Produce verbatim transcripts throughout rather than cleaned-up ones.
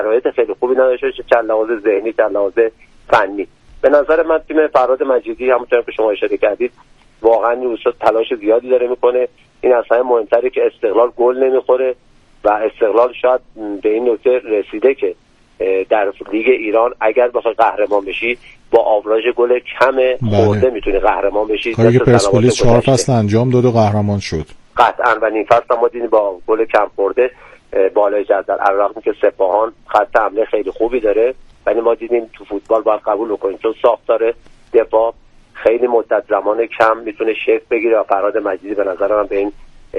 شرایط خیلی خوبی نداشته باشه، چه لحاظ ذهنی چه لحاظ فنی. به نظر من تیم فرهاد مجیدی همونطور که شما اشاره کردید واقعا این روزا تلاش زیادی داره میکنه. این اصلا مهمتره که استقلال گل نمیخوره و استقلال شاید به این نکته رسیده که در لیگ ایران اگر بخوای قهرمان بشی با آوراژ گل کم خورده میتونی قهرمان بشی. کاری که پرسپولیس چهار فصل انجام داد و قهرمان شد قطعا، و این فصل ما دیدیم با گل کم خورده بالای جدول، علاوه که سپاهان خط حمله خیلی خوبی داره، ولی ما دیدیم تو فوتبال باید قبول کنیم چون ساختار دفاع خیلی مدت زمان کم میتونه شکل بگیره و فرهاد مجیدی به نظر من به این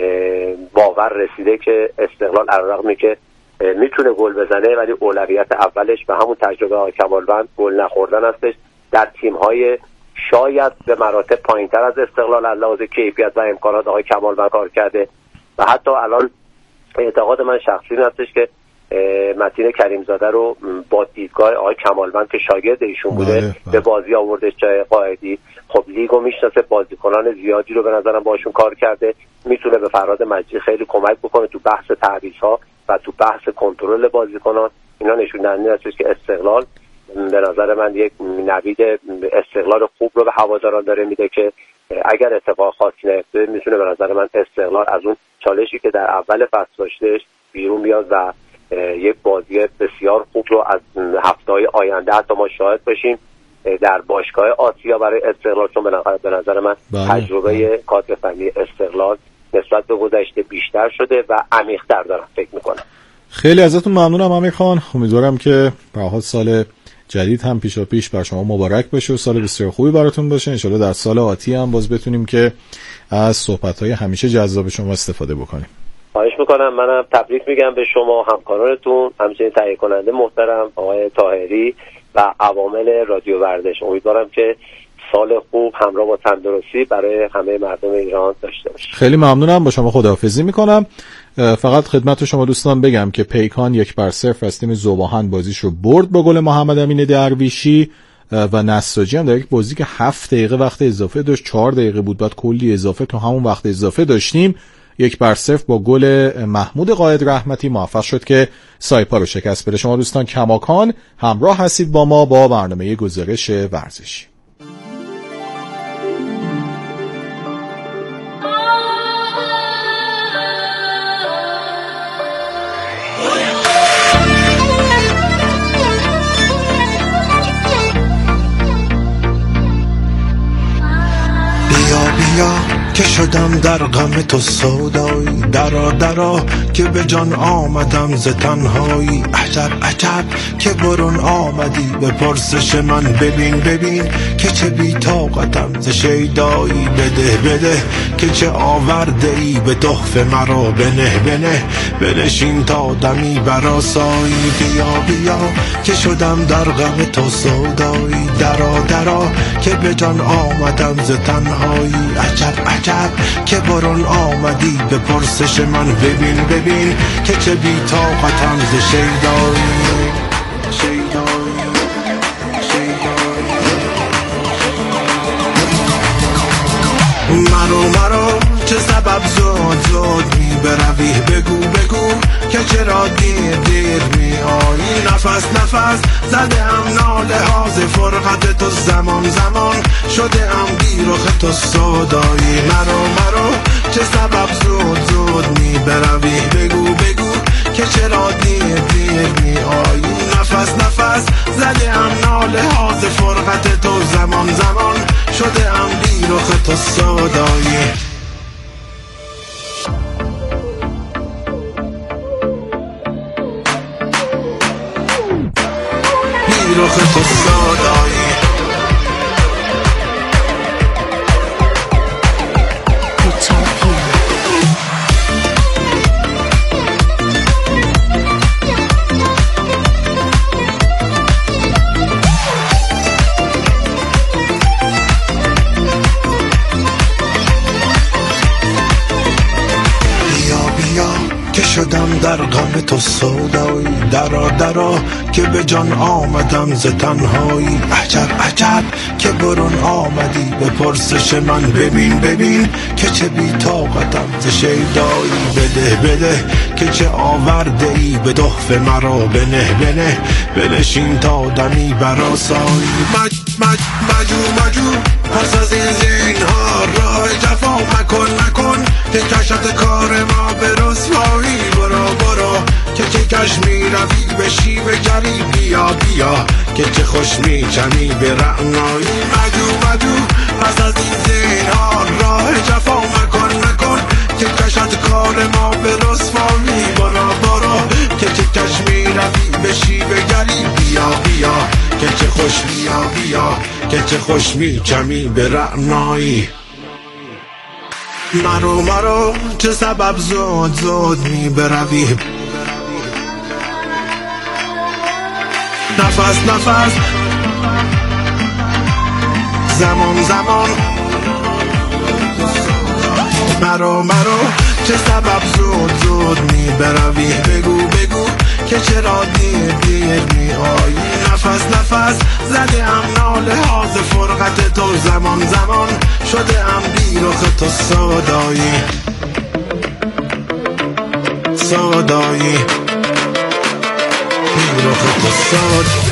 باور رسیده که استقلال علاوه که میتونه گل بزنه ولی اولویت اولش به همون تجربه های کمالوند گل نخوردن هستش. در تیم‌های شاید به مراتب پایین‌تر از استقلال از لحاظ کیفیت و امکانات آقای کمالوند کار کرده و حتی الان اعتقاد من شخصی هستش که متین کریمزاده رو با دیدگاه آقای کمالوند که شاگرد ایشون بوده بله، بله. به بازی آورده جای قائدی. خب لیگو میشناسه، بازیکنان زیادی رو به نظرم باشون کار کرده، میتونه به فرهاد مجیدی خیلی کمک بکنه تو بحث تعویض‌ها و تو بحث کنترل بازیکنان. اینا نشون دهنده است که استقلال به نظر من یک نوید استقلال خوب رو به هواداران داره میده که اگر اتفاق خاصی نیفته میتونه به نظر من استقلال از اون چالشی که در اول فصل داشتهش بیرون بیاد و یک بازی بسیار خوب رو از هفته‌های آینده حتی ما شاهد باشیم در باشگاه آسیا برای استقلال، چون به نظر من بله. تجربه کادر فنی استقلال نسبت به گذشته بیشتر شده و عمیق‌تر دارم فکر میکنم. خیلی ازتون ممنونم امیر خان. امیدوارم که به هر حال سال جدید هم پیشا پیش بر شما مبارک باشه و سال بسیار خوبی براتون باشه. ان شاءالله در سال آتی هم باز بتونیم که از صحبت‌های همیشه جذاب شما استفاده بکنیم. خواهش میکنم. منم تبریک میگم به شما همکارانتون، همچنین تهیه کننده محترم آقای طاهری و عوامل رادیو ورزش. امیدوارم که سال خوب همراه با تندرستی برای همه مردم ایران داشته باشیم. خیلی ممنونم. با شما خداحافظی میکنم. فقط خدمت شما دوستان بگم که پیکان یک بر صفر از تیم ذوباهن بازیش رو برد با گل محمد امین درویشی و نساجی هم در یک بازی که هفت دقیقه وقت اضافه داشت، چهار دقیقه بود بعد کلی اضافه تو همون وقت اضافه داشتیم، یک بر صفر با گل محمود قائد رحمتی موفق شد که سایپا رو شکست بده. شما دوستان کماکان همراه هستید با ما با برنامه گزارش ورزشی. که شدم در غم تو سودایی، درا درا که به جان آمدم ز تنهایی. عجب عجب که برون آمدی به پرسش من، ببین ببین که چه بی طاقتم ز شیدایی. بده بده که چه آورده ای به تحفه مرا، بنه بنه بنشین تا دمی برآسایی. بیا بیا که شدم در غم تو سودایی، درا درا که به جان آمدم ز تنهایی. عجب عجب که برون آمدی به پرسش من، ببین ببین که چه بی طاقتم ز شیدایی. شیدایی مرو مرو چه سبب زود زود می بروی، بگو بگو که چرا دیر دیر می آیی. نفس نفس زده هم ناله ها ز فرقت تو، زمان زمان شده هم بیرخ تو سودایی. مرو مرو چه سبب زود زود می بروی، بگو بگو که چرا دیر دیر می آیی. نفس نفس زده هم ناله ها ز فرقت تو، زمان زمان شده هم بیرخ تو سودایی. بیرخ تو سودایی. شدم در غم تو سودایی، درا درا که به جان آمدم ز تنهایی. عجب عجب که برون آمدی به پرسش من، ببین ببین که چه بی طاقتم ز شیدایی. بده بده که چه آورده ای به تحفه مرا بنه بنه بنشین تا دمی براسایی مج مج مجو مجو پس از این زین ها راه جفا مکن مکن که کشت کار ما به رسوایی برو برو که چه کش می روی به شیب گری بیا بیا که چه خوش می چمی به رعنایی مجو مجو پس از این زین ها راه جفا مکن مکن که کشت کار ما به رسوایی برو برو که چه کش می روی به شیب گری بیا بیا که چه خوش بیا بیا که چه خوش می چمی به رعنایی مرو مرو چه سبب زود زود می بروی نفس نفس زمان زمان مرو مرو چه سبب زود زود می بروی بگو بگو که چرا دیر دیر می آیی نفس نفس زده ام ناله ها ز فرقت تو زمان زمان شده ام بیرخ تو سودایی سودایی بیرخ تو سودایی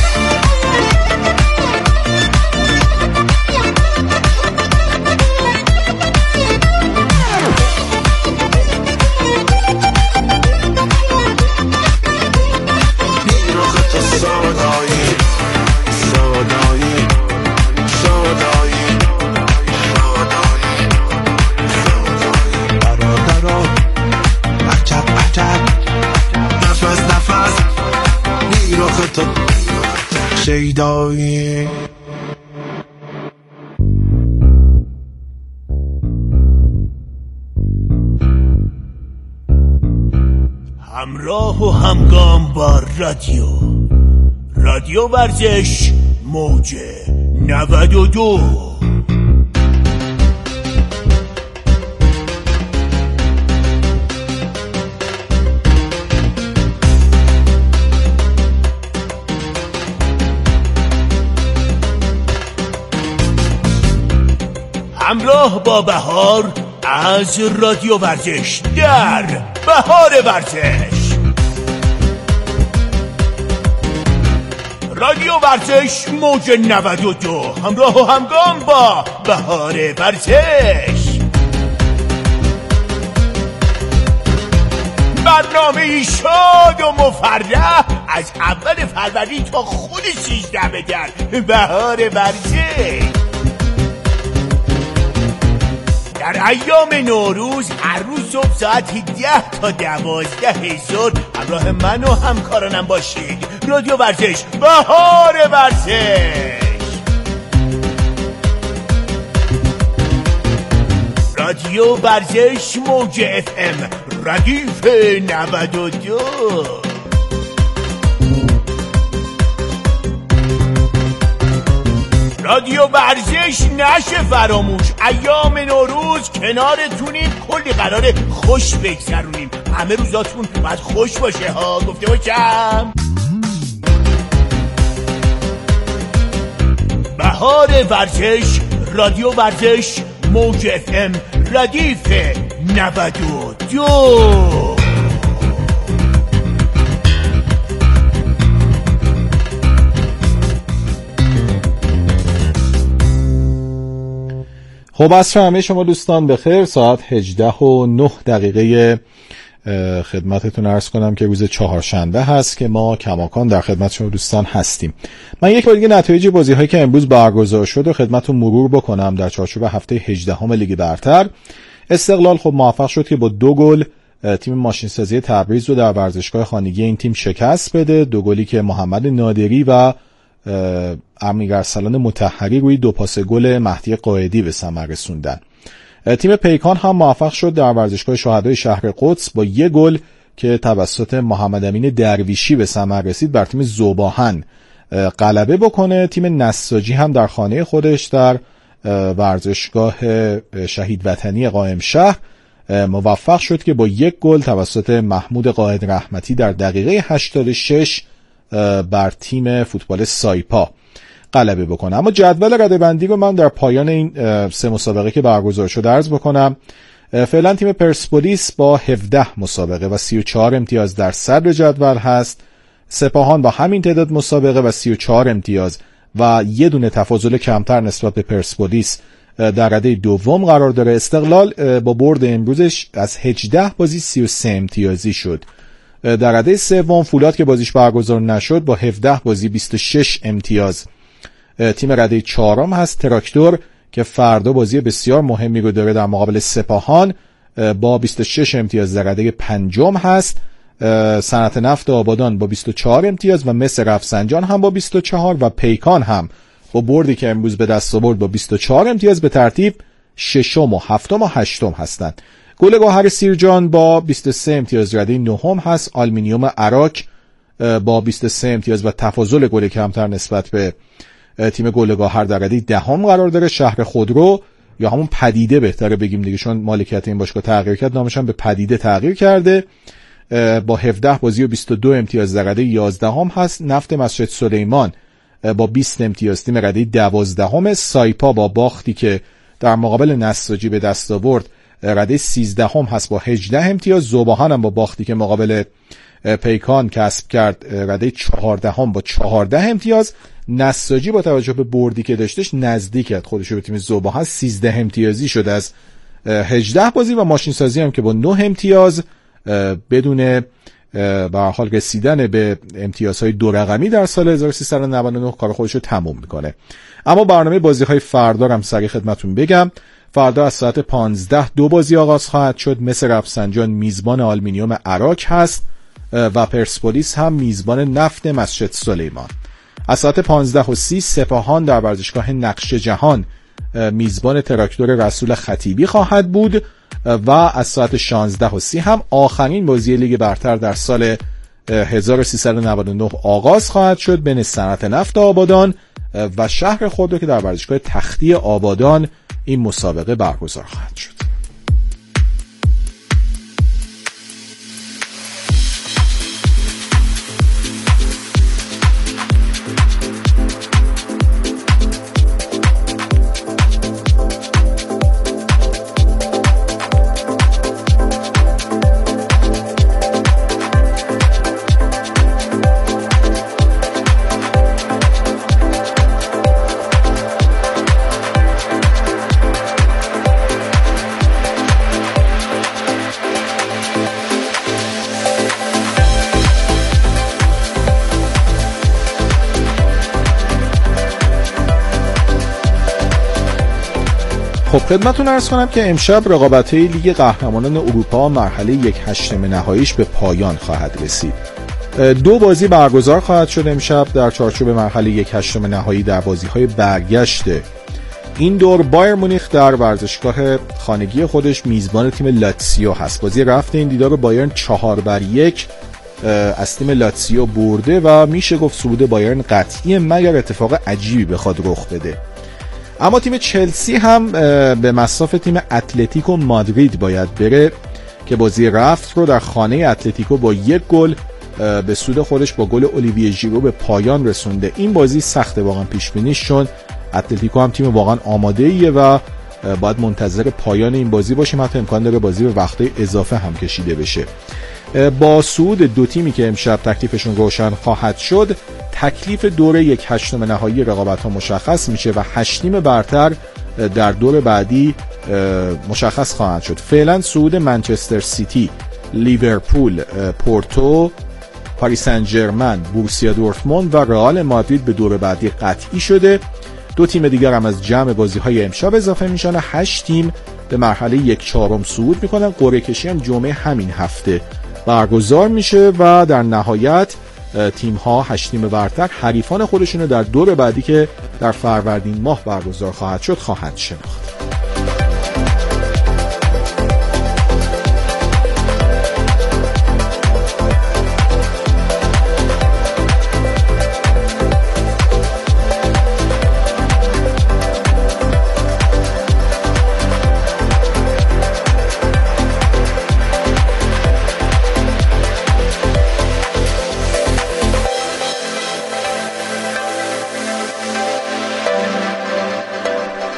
شیدایی همراه و همگام با رادیو رادیو ورزش موج نود و دو همراه با بهار از رادیو ورزش در بهار ورزش رادیو ورزش موج نود و دو همراه و همگام با بهار ورزش برنامه شاد و مفرح از اول فروردین تا خود سیزده بدر بهار ورزش در ایام نوروز هر روز صبح ساعت ده تا دوازده ظهر همراه من و همکارانم باشید رادیو ورزش بهار ورزش رادیو ورزش موج اف ام ردیف نود و دو رادیو ورزش نشه فراموش ایام نوروز کنارتونیم کلی قراره خوش بگذرونیم همه روزاتون باید خوش باشه ها گفته باشم بهار ورزش رادیو ورزش موج اف ام ردیف نود و دو خب عصر همه شما دوستان بخیر ساعت هجده و نه دقیقه خدمتتون عرض کنم که روز چهارشنبه هست که ما کماکان در خدمت شما دوستان هستیم. من یک بار دیگه نتایج بازی هایی که امروز برگزار شد و خدمتتون مرور بکنم. در چارچوب هفته هجدهم لیگ برتر استقلال خب موفق شد که با دو گل تیم ماشینسازی تبریز رو در ورزشگاه خانگی این تیم شکست بده. دو گلی که محمد نادری و امیرارسلان مطهری روی دو پاس گل مهدی قائدی به ثمر رسوندن. تیم پیکان هم موفق شد در ورزشگاه شهدای شهر قدس با یک گل که توسط محمد امین درویشی به ثمر رسید بر تیم ذوباهن غلبه بکنه. تیم نساجی هم در خانه خودش در ورزشگاه شهید وطنی قائم شهر موفق شد که با یک گل توسط محمود قائد رحمتی در دقیقه هشتاد و شش بر تیم فوتبال سایپا غلبه بکنه. اما جدول رده‌بندی رو من در پایان این سه مسابقه که برگزار شده عرض بکنم. فعلا تیم پرسپولیس با هفده مسابقه و سی و چهار امتیاز در صدر جدول هست. سپاهان با همین تعداد مسابقه و سی و چهار امتیاز و یه دونه تفاضل کمتر نسبت به پرسپولیس در رده دوم قرار داره. استقلال با برد امروزش از هجده بازی سی و سه امتیازی شد. در رده سوم فولاد که بازیش برگزار نشد با هفده بازی بیست و شش امتیاز تیم رده چهارم هست. تراکتور که فردا بازی بسیار مهمی رو داره در مقابل سپاهان با بیست و شش امتیاز در رده پنجم هست. صنعت نفت آبادان با بیست و چهار امتیاز و مس رفسنجان هم با بیست و چهار و پیکان هم با بردی که امروز به دست آورد با بیست و چهار امتیاز به ترتیب ششم و هفتم و هشتم هستند. گل گوهر سیرجان با بیست و سه امتیاز رده نهم هست. آلومینیوم عراق با بیست و سه امتیاز و تفاضل گل کمتر نسبت به تیم گل گوهر در رده دهم قرار داره. شهر خودرو یا همون پدیده بهتره بگیم دیگه، چون مالکیت این باشگاه تغییر کرد، نامش هم به پدیده تغییر کرده، با هفده بازی و بیست و دو امتیاز در رده یازدهم هست. نفت مسجد سلیمان با بیست امتیاز تیم رده دوازدهم. سایپا با باختی که در مقابل نساجی به دست آورد رده سیزدهم هست با هجده امتیاز. ذوباهن هم با باختی که مقابل پیکان کسب کرد رده چهاردهم با چهارده امتیاز. نساجی با توجه به بردی که داشتش نزدیک کرد خودش به تیم ذوباهن، سیزده امتیازی شد از هجده بازی و ماشین سازی هم که با نه امتیاز بدون به هر حال رسیدن به امتیازهای دو رقمی در سال هزار و سیصد و نود و نه کار خودش رو تموم میکنه. اما برنامه بازی‌های فردا هم سریع خدمتتون بگم. فردا از ساعت پانزده دو بازی آغاز خواهد شد. مس رفسنجان میزبان آلومینیوم عراق هست و پرسپولیس هم میزبان نفت مسجد سلیمان. از ساعت پانزده و سی سپاهان در ورزشگاه نقش جهان میزبان تراکتور رسول خطیبی خواهد بود و از ساعت شانزده و سی هم آخرین بازی لیگ برتر در سال هزار و سیصد و نود و نه آغاز خواهد شد بین صنعت نفت آبادان و شهر خودرو که در ورزشگاه تختی آبادان این مسابقه برگزار خواهد شد. خب خدمتتون عرض کنم که امشب رقابت‌های لیگ قهرمانان اروپا مرحله یک هشتم نهاییش به پایان خواهد رسید. دو بازی برگزار خواهد شد امشب در چارچوب مرحله یک هشتم نهایی در بازی‌های برگشت این دور. بایر مونیخ در ورزشگاه خانگی خودش میزبان تیم لاتسیو هست. بازی رفت این دیدار بایرن چهار بر یک از تیم لاتسیو برده و میشه گفت صعود بایرن قطعیه مگر اتفاق عجیبی بخواد رخ بده. اما تیم چلسی هم به مصاف تیم اتلتیکو مادرید باید بره که بازی رفت رو در خانه اتلتیکو با یک گل به سود خودش با گل اولیویه ژیرو به پایان رسونده. این بازی سخته واقعا پیش بینیش، چون اتلتیکو هم تیم واقعا آماده ایه و باید منتظر پایان این بازی باشیم، حتی امکان داره بازی به وقتای اضافه هم کشیده بشه. با صعود دو تیمی که امشب تکلیفشون روشن خواهد شد، تکلیف دور یک هشتم نهایی رقابت ها مشخص میشه و هشت تیم برتر در دور بعدی مشخص خواهد شد. فعلا صعود منچستر سیتی، لیورپول، پورتو، پاریس سن ژرمن، بوروسیا دورتموند و رئال مادرید به دور بعدی قطعی شده. دو تیم دیگر هم از جمع بازی‌های امشب اضافه میشن. هشت تیم به مرحله یک چهارم صعود میکنن. قرعه کشی هم جمعه همین هفته برگزار میشه و در نهایت تیم ها هشت تیم برتر حریفان خودشونو در دور بعدی که در فروردین ماه برگزار خواهد شد خواهند شناخت.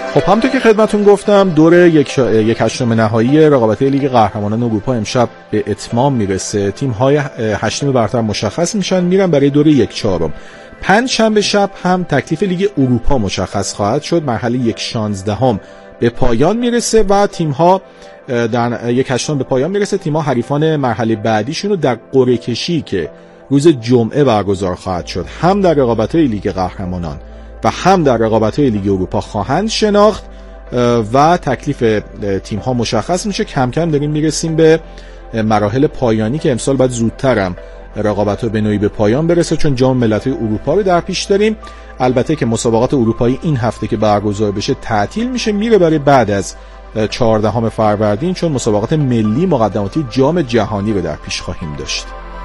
خب همونطور که خدمتون گفتم دور یک, شا... یک هشتم نهایی رقابت‌های لیگ قهرمانان اروپا امشب به اتمام میرسه. تیم‌های هشتم برتر مشخص میشن، میرن برای دور یک چهارم. پنج شنبه شب هم تکلیف لیگ اروپا مشخص خواهد شد. مرحله یک شانزدهم به پایان میرسه و تیم‌ها در یک هشتم به پایان میرسه. تیم‌ها حریفان مرحله بعدیشون رو در قرعه کشی که روز جمعه برگزار خواهد شد هم در رقابت‌های لیگ قهرمانان و هم در رقابت‌های لیگ اروپا خواهند شناخت و تکلیف تیم‌ها مشخص میشه. کم کم داریم میرسیم به مراحل پایانی که امسال باید زودتر هم رقابت‌ها به نوعی به پایان برسه، چون جام ملت‌های اروپا رو در پیش داریم. البته که مسابقات اروپایی این هفته که برگزار بشه تعطیل میشه، میره برای بعد از چهاردهم فروردین، چون مسابقات ملی مقدماتی جام جهانی رو در پیش خواهیم داشت.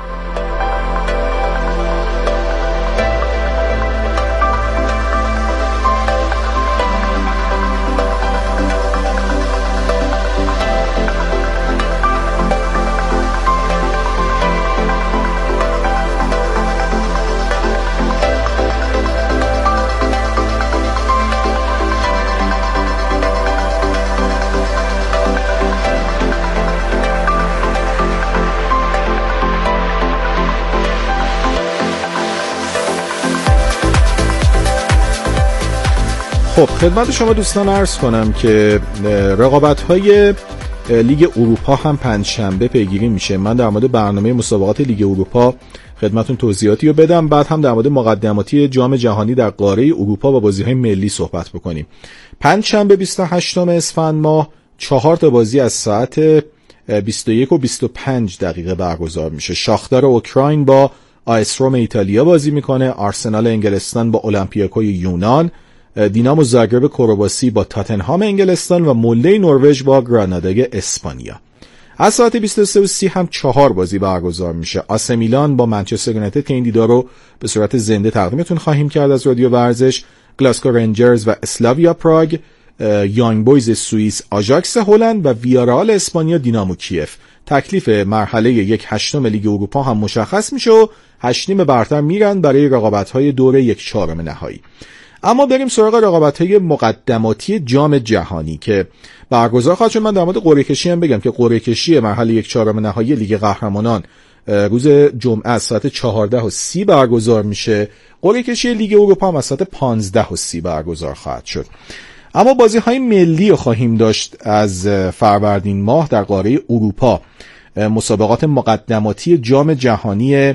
خب خدمت شما دوستان عرض کنم که رقابت‌های لیگ اروپا هم پنجشنبه پیگیری میشه. من در مورد برنامه مسابقات لیگ اروپا خدمتون توضیحاتی رو بدم، بعد هم در مورد مقدماتی جام جهانی در قاره اروپا و بازی‌های ملی صحبت بکنیم. پنجشنبه بیست و هشتم اسفند ماه چهار تا بازی از ساعت بیست و یک و بیست و پنج دقیقه برگزار میشه. شاختار اوکراین با آیس روم ایتالیا بازی میکنه، آرسنال انگلستان با اولمپیاکوی یونان، دینامو زاگرب کرواسی با تاتنهام انگلستان و مولده نروژ با گرانادای اسپانیا. از ساعت بیست و سه و سی هم چهار بازی برگزار میشه. آسه میلان با منچستر یونایتد که این دیدار رو به صورت زنده تقدیمتون خواهیم کرد از رادیو ورزش، گلاسکو رنجرز و اسلاویا پراگ، یانگ بویز سوئیس آژاکس هلند و ویارال اسپانیا دینامو کیف. تکلیف مرحله یک هشتم لیگ اروپا هم مشخص میشه و هشتیم برتر میرن برای رقابت‌های دور یک چهارم نهایی. اما بریم سراغ رقابت‌های مقدماتی جام جهانی که برگزار خواهد شد. من در مورد قرعه کشی هم بگم که قرعه کشی مرحله یک چهارم نهایی لیگ قهرمانان روز جمعه از ساعت چهارده و سی برگزار میشه. قرعه کشی لیگ اروپا هم از ساعت پانزده و سی برگزار خواهد شد. اما بازی‌های ملی رو خواهیم داشت از فروردین ماه در قاره اروپا. مسابقات مقدماتی جام جهانی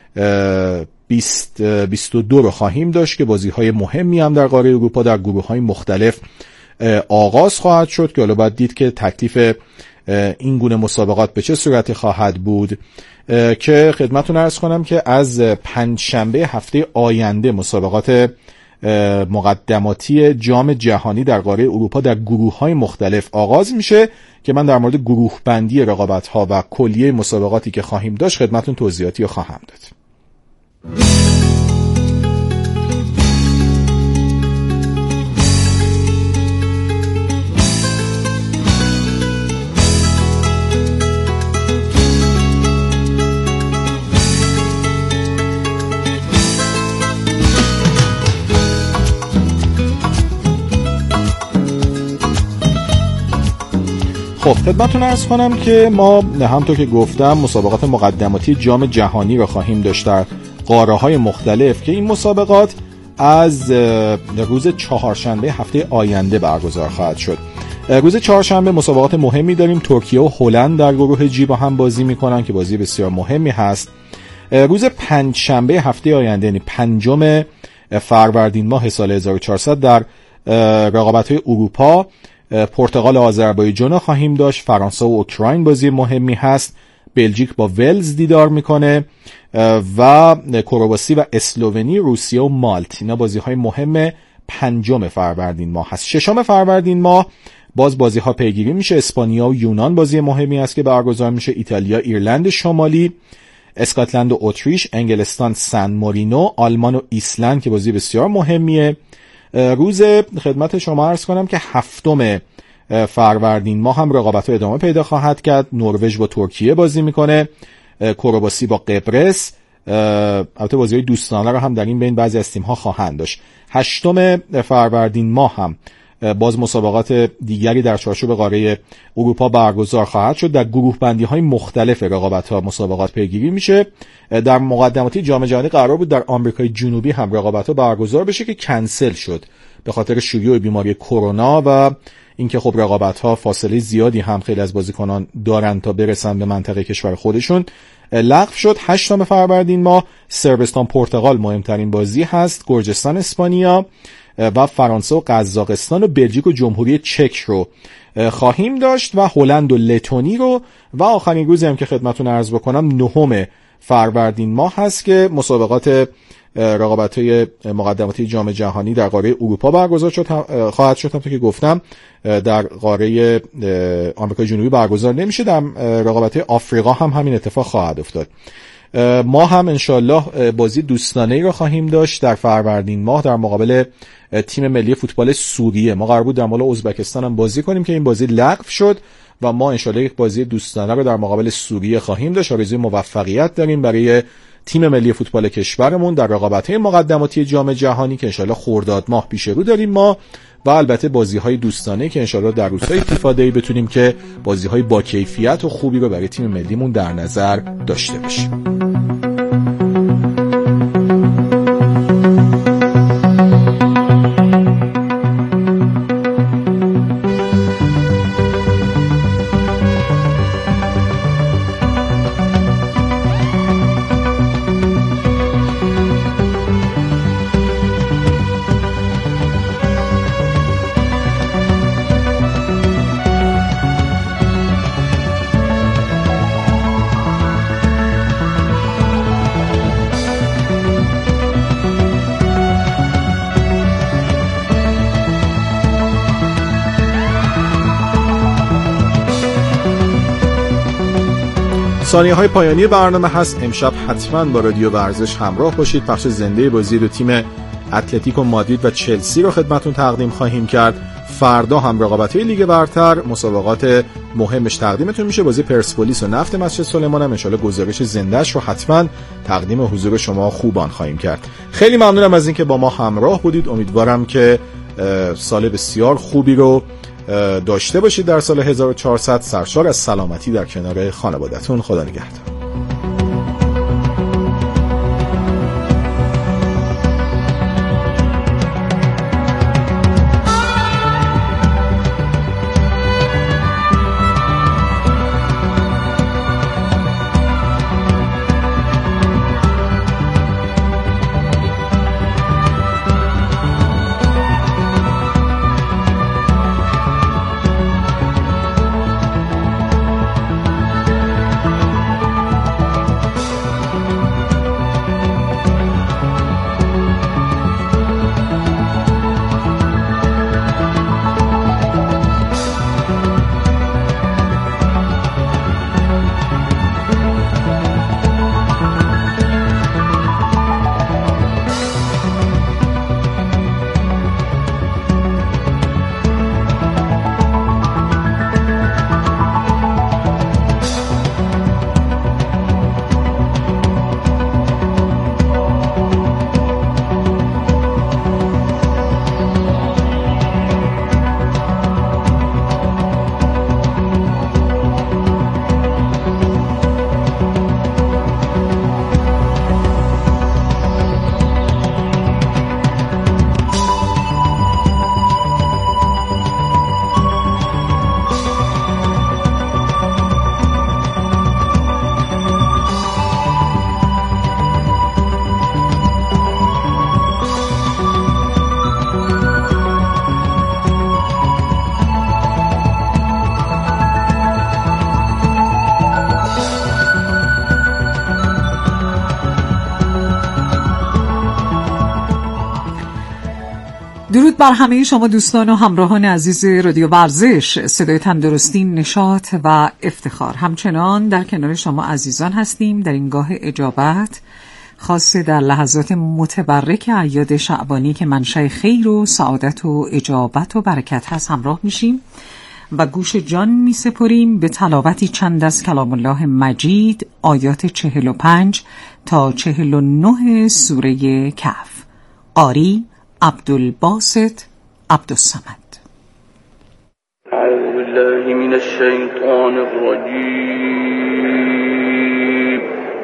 بیست بیست و دو رو خواهیم داشت که بازی‌های مهمی هم در قاره اروپا در گروه‌های مختلف آغاز خواهد شد که حالا باید دید که تکلیف این گونه مسابقات به چه صورتی خواهد بود. که خدمتتون عرض کنم که از پنجشنبه هفته آینده مسابقات مقدماتی جام جهانی در قاره اروپا در گروه‌های مختلف آغاز میشه که من در مورد گروه بندی رقابت‌ها و کلیه مسابقاتی که خواهیم داشت خدمتتون توضیحاتی رو خواهم داد. خب خدمتتون عرض کنم که ما همونطور که گفتم مسابقات مقدماتی جام جهانی را خواهیم داشت در قاره‌های مختلف که این مسابقات از روز چهارشنبه هفته آینده برگزار خواهد شد. روز چهارشنبه مسابقات مهمی داریم. ترکیه و هلند در گروه جی با هم بازی میکنن که بازی بسیار مهمی هست. روز پنجشنبه هفته آینده یعنی پنجم فروردین ماه سال هزار و چهارصد در رقابت‌های اروپا پرتغال و آذربایجان خواهیم داشت. فرانسه و اوکراین بازی مهمی هست. بلژیک با ولز دیدار میکنه و کرواسی و اسلوونی، روسیه و مالت. اینا بازی‌های مهم پنجم فروردین ماه هست. ششم فروردین ماه باز بازی‌ها پیگیری میشه. اسپانیا و یونان بازی مهمی است که برگزار میشه. ایتالیا، ایرلند شمالی، اسکاتلند و اتریش، انگلستان، سن مارینو، آلمان و ایسلند که بازی بسیار مهمیه. روز خدمت شما عرض کنم که هفتم فروردین ماه هم رقابت‌ها ادامه پیدا خواهد کرد. نروژ با ترکیه بازی میکنه، کرواسی با قبرس. البته بازی‌های دوستانه رو هم در این بین بعضی از تیم‌ها خواهند داشت. هشتم فروردین ماه هم باز مسابقات دیگری در چارچوب قاره اروپا برگزار خواهد شد. در گروه بندی های مختلف رقابت ها مسابقات پیگیری میشه. در مقدماتی جام جهانی قرار بود در آمریکای جنوبی هم رقابت ها برگزار بشه که کنسل شد به خاطر شیوع بیماری کرونا و اینکه خب رقابت ها فاصله زیادی هم خیلی از بازیکنان دارن تا برسن به منطقه کشور خودشون. لغو شد. هشتم فروردین ما صربستان پرتغال مهمترین بازی هست، گرجستان اسپانیا و فرانسه و قزاقستان و بلژیک و جمهوری چک رو خواهیم داشت و هلند و لتونی رو. و آخرین روزی هم که خدمتتون عرض بکنم نهم فروردین ماه هست که مسابقات رقابت‌های مقدماتی جام جهانی در قاره اروپا برگزار شد خواهد شد. همونطور که گفتم در قاره آمریکای جنوبی برگزار نمیشه. در رقابت‌های آفریقا هم همین اتفاق خواهد افتاد. ما هم انشالله بازی دوستانه‌ای رو خواهیم داشت در فروردین ماه در مقابل تیم ملی فوتبال سوریه. ما قرار بود در مقابل ازبکستان هم بازی کنیم که این بازی لغو شد و ما انشالله یک بازی دوستانه رو در مقابل سوریه خواهیم داشت. آرزوی موفقیت داریم برای تیم ملی فوتبال کشورمون در رقابت‌های مقدماتی جام جهانی که انشالله خرداد ماه پیش رو داریم ما، و البته بازی‌های دوستانه که انشالله در روزهای فیفا دی بتونیم که بازی‌های با کیفیت و خوبی رو برای تیم ملیمون در نظر داشته باشیم. ثانیه های پایانی برنامه هست. امشب حتما با رادیو ورزش همراه باشید. بخش زنده بازی دو تیم اتلتیکو مادرید و چلسی رو خدمتتون تقدیم خواهیم کرد. فردا هم رقابت‌های لیگ برتر مسابقات مهمش تقدیمتون میشه. بازی پرسپولیس و نفت مسجد سلیمان هم ان شاءالله گزارش زنده‌اش رو حتما تقدیم حضور شما خوبان خواهیم کرد. خیلی ممنونم از اینکه با ما همراه بودید. امیدوارم که سال بسیار خوبی رو داشته باشید در سال هزار و چهارصد، سرشار از سلامتی در کنار خانواده‌تون. خدا نگهدار. درود بر همه شما دوستان و همراهان عزیز رادیو ورزش، صدای تندرستی، نشاط و افتخار. همچنان در کنار شما عزیزان هستیم در این گاه اجابت، خاصه در لحظات متبرک اعیاد شعبانی که منشأ خیر و سعادت و اجابت و برکت هست همراه میشیم و گوش جان میسپریم به تلاوتی چند از کلام الله مجید، آیات چهل و پنج تا چهل و نه سوره کهف. قاری عبدالباسط عبدالصمد. من الشيطان الرجيم.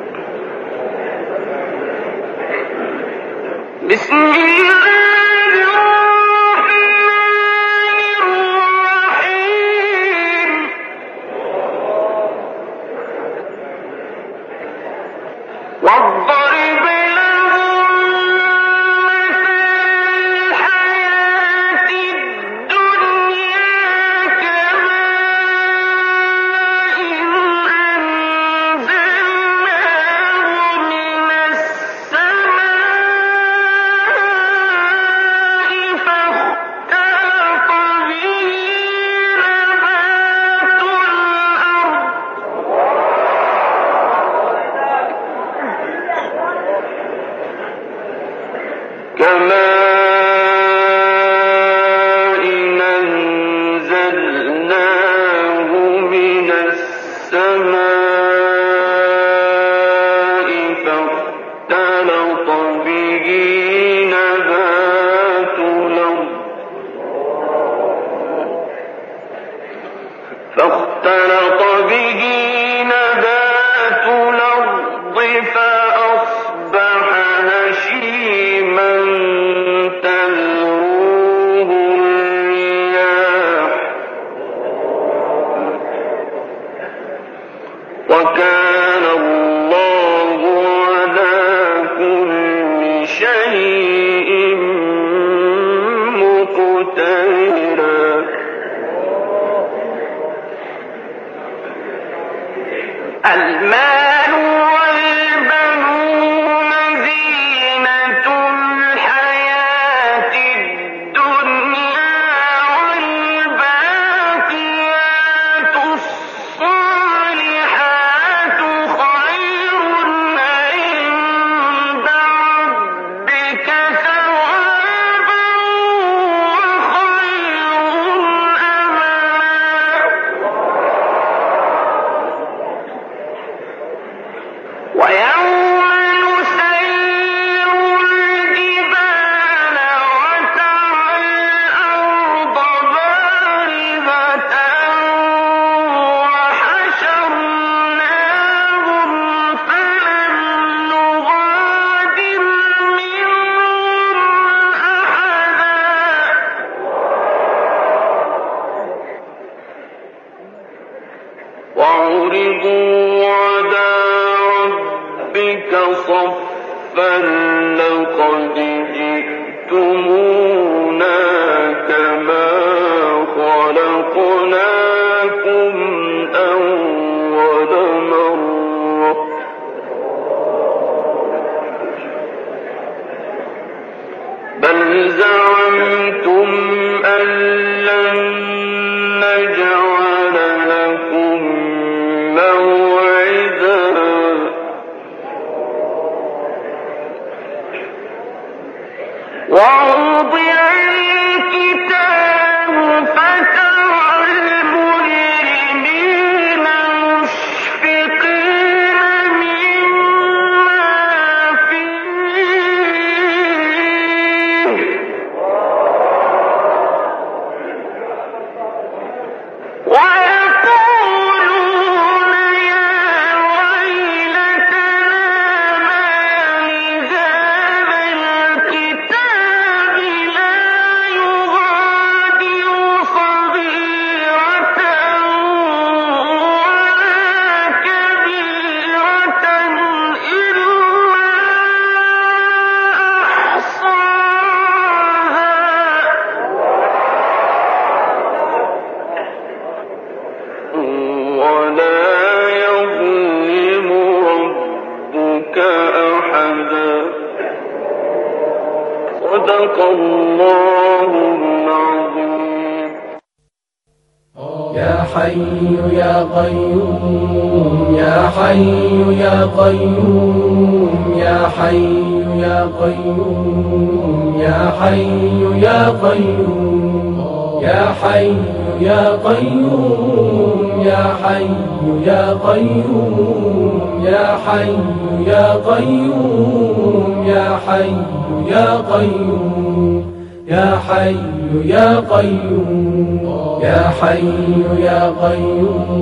بسم الله الرحمن الرحيم. واضرب فاختلط به نبات الأرض فأصبح هشيما تذروه الرياح وكان الله على كل شيء مقتدرا. المال والبنون زينة الحياة الدنيا والباقيات الصالحات خير عند ربك ثوابا وخير أملا. ويوم نسير الجبال وترى الأرض بارزة وحشرناهم فلم نغادر منهم أحدا. وعرضوا على ربك صفا لقد جئتمونا كما خلقناكم أول مرة بل زعمتم أن لن نجعل لكم موعدا. ووضع الكتاب فترى المجرمين مشفقين مما فيه ويقولون يا ويلتنا ما لهذا الكتاب لا يغادر صغيرة ولا كبيرة إلا أحصاها ولا يظلم ربك أحدا. صدق الله العظيم. يا حي يا قيوم يا حي يا قيوم يا حي يا قيوم يا حي يا قيوم يا حي يا قيوم يا حي يا قيوم يا حي يا قيوم يا حي يا قيوم يا حي يا قيوم يا حي يا قيوم